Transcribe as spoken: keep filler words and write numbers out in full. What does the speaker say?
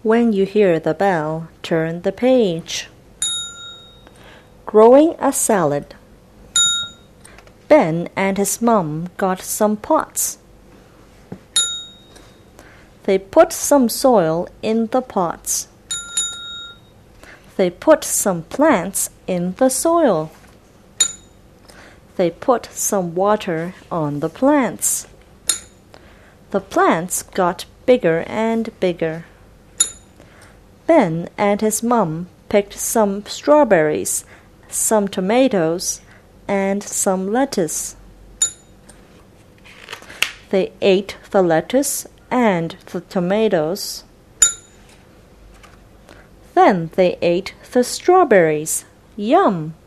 When you hear the bell, turn the page. Growing a salad. Ben and his mom got some pots. They put some soil in the pots. They put some plants in the soil. They put some water on the plants. The plants got bigger and bigger. Ben and his mom picked some strawberries, some tomatoes, and some lettuce. They ate the lettuce and the tomatoes. Then they ate the strawberries. Yum!